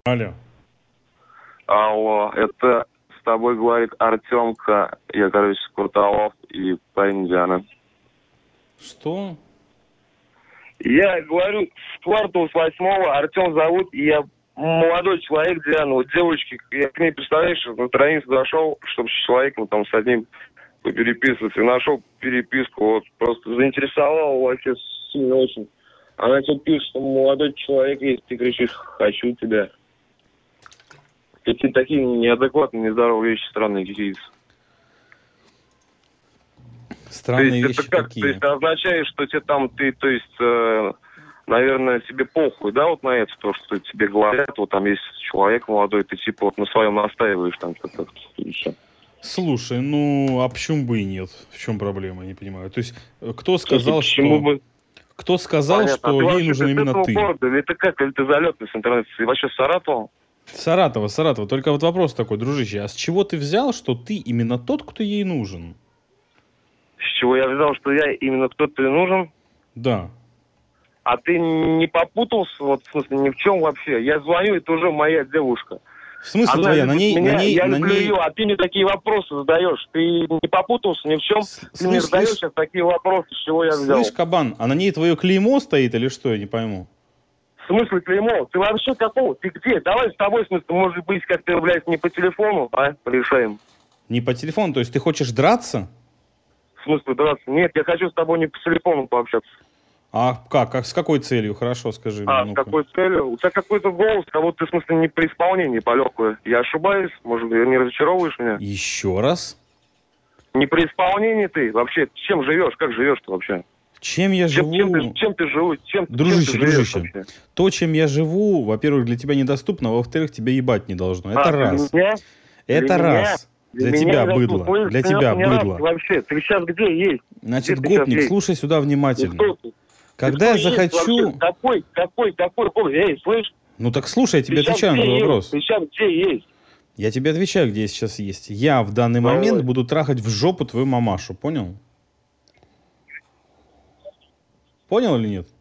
Алло. Алло, это с тобой говорит Артемка. Я, короче, с Курталов и парень Диана. Что? Я говорю, с квартала с 8-го Артем зовут, и я молодой человек, Диана, вот девочки, я к ней, представляешь, на страницу зашел, чтобы с человеком там с одним попереписываться, и нашел переписку, вот, просто заинтересовал вообще сильно очень. Она тебе пишет, что молодой человек есть, ты кричишь, хочу тебя. Эти такие неадекватные, нездоровые вещи, странные какие-то. Странные то есть вещи это как? какие? То есть это означает, что тебе там, ты, то есть, наверное, тебе похуй, да, вот на это, то, что тебе говорят, вот там есть человек молодой, ты типа вот на своем настаиваешь там что-то, и всё. Слушай, ну, а почему бы и нет? В чем проблема, я не понимаю. То есть, кто В смысле, сказал, почему что... бы? Кто сказал, Понятно. А что ты ей вообще, нужен ты с именно этого ты? города, или ты как, или ты залетный с интернета, ты вообще с Саратова? Саратова, Саратова. Только вот вопрос такой, дружище, а с чего ты взял, что ты именно тот, кто ей нужен? С чего я взял, что я именно кто-то нужен? Да. А ты не попутался, вот, в смысле, ни в чем вообще? Я звоню, это уже моя девушка. В смысле Она твоя? любит На меня, я на люблю ней... ее, а ты мне такие вопросы задаешь. Ты не попутался ни в чем, ты мне задаешь сейчас такие вопросы, с чего я взял. Слышь, кабан, а на ней твое клеймо стоит или что, я не пойму? В смысле клеймо? Ты вообще какого? Ты где? Давай с тобой, в смысле, может быть, как-то, блядь, не по телефону, а? Порешаем. Не по телефону, то есть ты хочешь драться? В смысле драться? Нет, я хочу с тобой не по телефону пообщаться. А как? С какой целью? Хорошо, скажи мне, А, с ну-ка. какой целью? У тебя какой-то голос, как будто ты, в смысле, не при исполнении полегкую. Я ошибаюсь? Может, не разочаровываешь меня? Еще раз? Не при исполнении ты? Вообще, чем живешь? Как живешь ты вообще? Чем я живу? Чем ты живешь? Дружище, то, чем я живу, во-первых, для тебя недоступно, а во-вторых, тебя ебать не должно. Это раз. Для меня? Это раз. Для тебя быдло. Для тебя быдло. Вообще, ты сейчас где есть? Значит, гопник, слушай сюда внимательно. Когда я захочу... Какой? Эй, слышь? Ну так слушай, я тебе отвечаю на твой вопрос. Ты сейчас где есть? Я тебе отвечаю, где я сейчас есть. Я в данный момент буду трахать в жопу твою мамашу, понял? Понял или нет?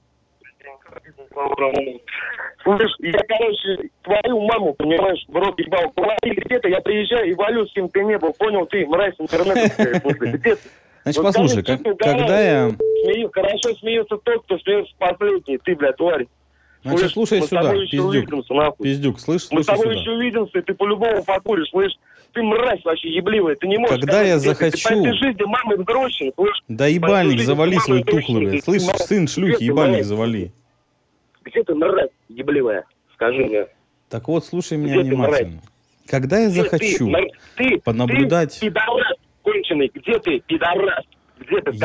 Слышь, я, короче, твою маму, понимаешь, в рот ебал. Говори где-то, я приезжаю и валю, с кем ты не был. Понял ты, мразь интернета, после. Где ты? Значит, послушай, когда я... Хорошо смеется тот, кто смеется последний. Ты, блядь, тварь. Значит, слушай сюда, пиздюк. Пиздюк, слышь, мы с тобой сюда. еще увидимся, и ты по-любому покуришь, слышь. Ты мразь вообще ебливая, ты не можешь... Когда я захочу... Ты по этой жизни мамы вздрочен, слышь. Да ебальник завали свой тухлый, блядь. Слышь, сын шлюхи, ебальник завали. Где ты, мразь ебливая? Скажи мне. Так вот, слушай меня внимательно. Когда я захочу понаблюдать... Ты, пидорас конченый, где ты, пидорас? Где ты,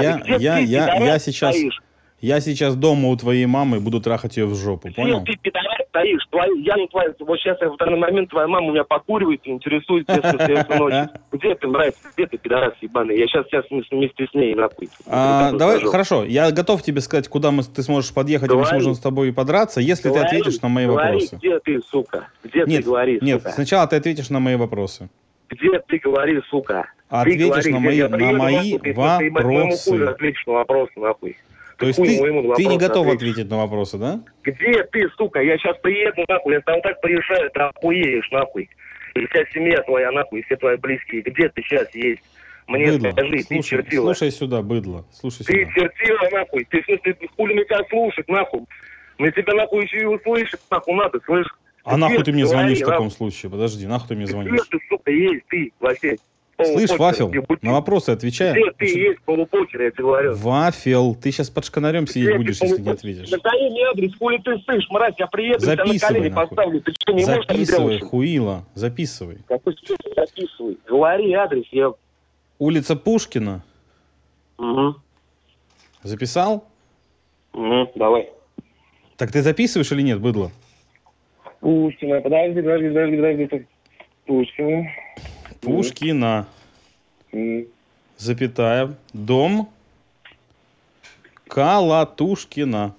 я сейчас дома у твоей мамы буду трахать ее в жопу, понял? Ты, пидорас, стоишь, я не твоя, вот сейчас в данный момент твоя мама у меня покуривает, интересуется, ночью. Где ты, мразь, где ты, пидорас ебаный? Я сейчас вместе с ней, нахуй. Давай, хорошо, я готов тебе сказать, куда ты сможешь подъехать, и мы сможем с тобой подраться, если ты ответишь на мои вопросы. Где ты, сука? Где ты, говори, сука? Нет, сначала ты ответишь на мои вопросы. Где ты, говори, сука? Ответишь на мои вопросы. Отлично, вопросы, нахуй. То есть ты не готов ответить на вопросы, да? Где ты, сука? Я сейчас приеду, нахуй, я там так приезжаю, ты охуеешь, нахуй. И вся семья твоя, нахуй, и все твои близкие. Где ты сейчас есть? Мне быдло. скажи, ты чертила. Слушай сюда, быдло. Слушай ты сюда. Чертила, нахуй. Ты, в смысле, хули на тебя слушать, нахуй? Мне тебя, нахуй, еще и услышать, нахуй, надо, слышь? А нахуй ты мне звонишь в таком случае? Подожди, нахуй ты мне звонишь? Где ты, сука, есть, ты, вообще? Слышь, Вафел, на вопросы отвечай. Где ты есть, полупокер, я тебе говорю. Вафел, ты сейчас под шканарем сидеть будешь, если не ответишь. Дай мне адрес, хули ты слышь, мразь, я приеду, тебя на колени поставлю. Ты что, не можешь? Записывай, хуила, записывай. Какой записывай? Говори адрес, я... Улица Пушкина. Угу. Записал? Угу, давай. Так ты записываешь или нет, быдло? Пушкина, подожди. Пушкина. Пушкина. Запятая. Дом. Калатушкина.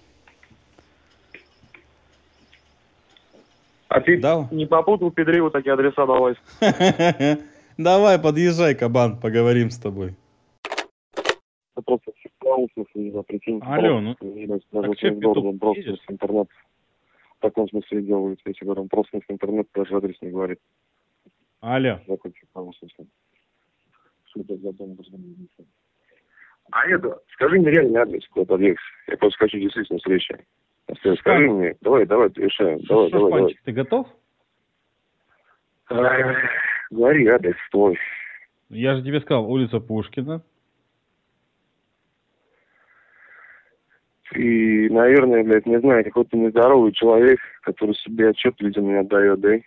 А ты не попутал, педри, вот такие адреса давай. Давай, подъезжай, кабан, поговорим с тобой. Алло, ну так что, петух едешь? В таком смысле делают, если говорю, он просто в интернет даже адрес не говорит. Алло. А это, скажи мне реальный адрес, куда подъехать. Я просто хочу действительно встречи. Скажи мне, давай, решаем. Давай. Ты готов? Говори адрес твой. Я же тебе сказал, улица Пушкина. И, наверное, блядь, не знаю, какой-то нездоровый человек, который себе отчет, видимо, не отдает, да?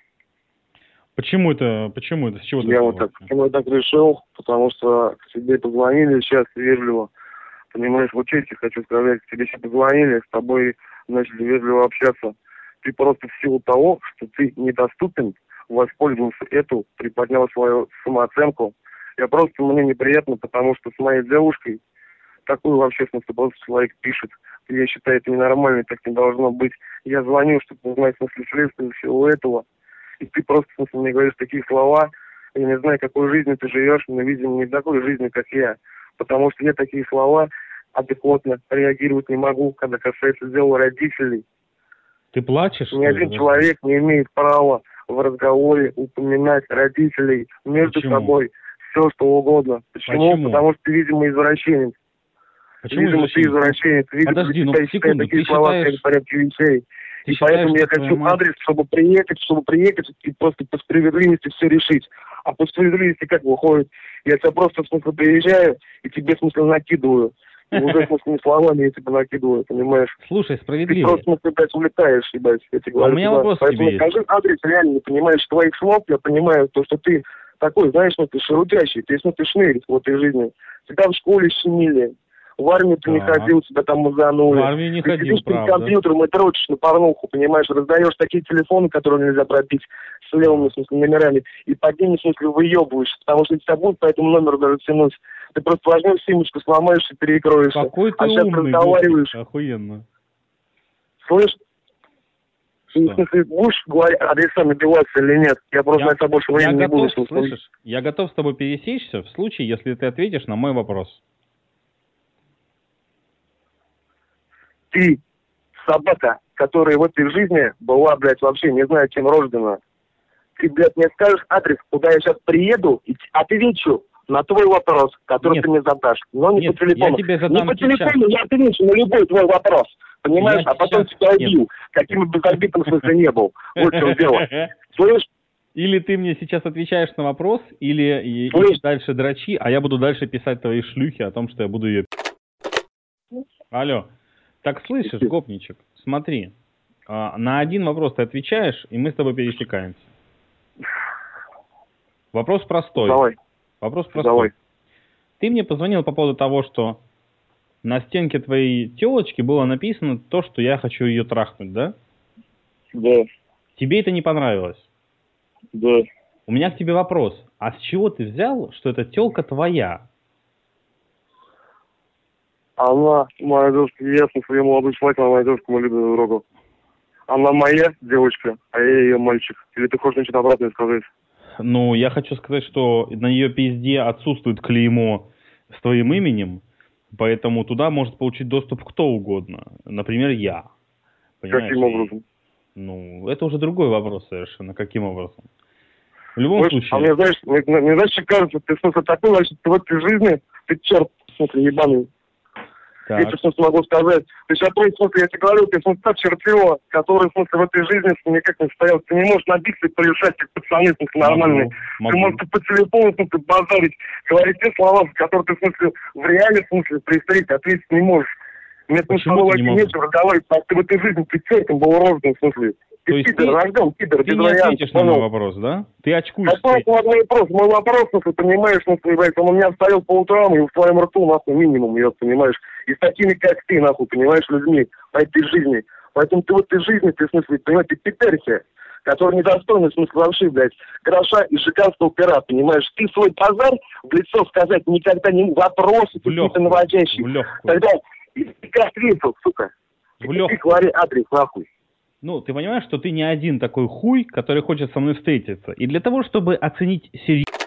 Почему это? С чего ты? Я так решил, потому что к тебе позвонили сейчас вежливо. Понимаешь, вот честно хочу сказать, к тебе сейчас позвонили, с тобой начали вежливо общаться. Ты просто в силу того, что ты недоступен, воспользовался эту, приподнял свою самооценку. Мне неприятно, потому что с моей девушкой такую вообще, в смысле, просто человек пишет. Я считаю, это ненормально, так не должно быть. Я звоню, чтобы узнать, в смысле, следствие всего этого. И ты просто, в смысле, мне говоришь такие слова. Я не знаю, какой жизнью ты живешь, но, видимо, не такой жизнью, как я. Потому что я такие слова адекватно реагировать не могу, когда касается дела родителей. Ты плачешь? Ни один человек не имеет права в разговоре упоминать родителей между собой. Все, что угодно. Почему? Потому что ты, видимо, извращенец. Почему извращенец? Подожди, секунду, такие слова в порядке вещей. И поэтому я хочу адрес, чтобы приехать и просто по справедливости все решить. А по справедливости как выходит? Я тебя просто, в смысле, приезжаю и тебе, в смысле, накидываю. И уже, в смысле, словами я тебя накидываю, понимаешь? Слушай, справедливо. Ты просто, в смысле, улетаешь, ебать, я тебе говорю. У меня вопрос к тебе поэтому скажи адрес, реально не понимаешь твоих слов, я понимаю то, что ты такой, знаешь, ты шарудящий, ты шнырь в этой жизни. Тебя в школе щемили. В армию ты не ходил, тебя там мазанули. В армию не ты ходил, сидишь перед компьютером и дрочишь на порнуху, понимаешь, раздаешь такие телефоны, которые нельзя пробить с левыми, в смысле, номерами, и под ними, в смысле, выебываешь, потому что тебя будут по этому номеру даже тянуть. Ты просто возьмешь симочку, сломаешь и перекроешься. Какой ты сейчас умный, разговариваешь. Охуенно. Слышь? Ты, в смысле, будешь говорить, адреса набиваться или нет? Я просто на это больше времени не буду. Слышишь? Я готов с тобой пересечься в случае, если ты ответишь на мой вопрос. Ты собака, которая в этой жизни была, блядь, вообще не знаю, чем рождена. Ты, блядь, мне скажешь адрес, куда я сейчас приеду, и отвечу на твой вопрос, который ты мне задашь. Но не по телефону. Я тебе задам не по телефону, я отвечу на любой твой вопрос. Понимаешь? А потом тебя убью. Каким бы безобидным в смысле не был. Вот в чем дело. Слышь? Или ты мне сейчас отвечаешь на вопрос, или дальше дрочи, а я буду дальше писать твои шлюхи о том, что я буду ее... Алло. Так слышишь, гопничек, смотри, на один вопрос ты отвечаешь, и мы с тобой пересекаемся. Вопрос простой. Давай. Ты мне позвонил по поводу того, что на стенке твоей телочки было написано то, что я хочу ее трахнуть, да? Да. Тебе это не понравилось? Да. У меня к тебе вопрос. А с чего ты взял, что эта телка твоя? Она, моя девушка, ясно, своему молодой человек, она моя девушка, мы любим друг друга. Она моя девочка, а я ее мальчик. Или ты хочешь ничего обратное сказать? Ну, я хочу сказать, что на ее пизде отсутствует клеймо с твоим именем, поэтому туда может получить доступ кто угодно. Например, я. Понимаешь? Каким образом? Ну, это уже другой вопрос совершенно. Каким образом? В любом случае... А мне, знаешь, что кажется, ты, в смысле, такой, значит, в этой жизни, ты черт, в смысле, ебаный. Так. Я тебе могу сказать. Ты сейчас, в смысле, я тебе говорю, ты, в смысле, та чертила, который, в смысле, в этой жизни никак не стоял. Ты не можешь набиться и порешать, как пацаны, в смысле, нормальные. Ты можешь по телефону, в смысле, базарить, говорить те слова, которые ты, в смысле, в реале, в смысле, пристрелить, ответить не можешь. Мне, в смысле, было нечего разговаривать, потому что в этой жизни ты чертом был рожден, в смысле. То есть ты не ответишь на мой вопрос, да? Ты очкуешь. Мой вопрос, ты понимаешь, он у меня стоял по утрам, и в твоем рту, нахуй, минимум, я понимаешь. И с такими, как ты, нахуй, понимаешь, людьми по этой жизни. Поэтому ты в этой жизни, ты, в смысле, понимаешь, ты питерхи, который недостойный, в смысле, вообще, блядь, гроша и жиганского пера, понимаешь. Ты свой базар в лицо сказать никогда не вопросы какие-то наводящие. Тогда ты ответил, сука. Ты говори адрес, нахуй. Ну, ты понимаешь, что ты не один такой хуй, который хочет со мной встретиться. И для того, чтобы оценить серьезность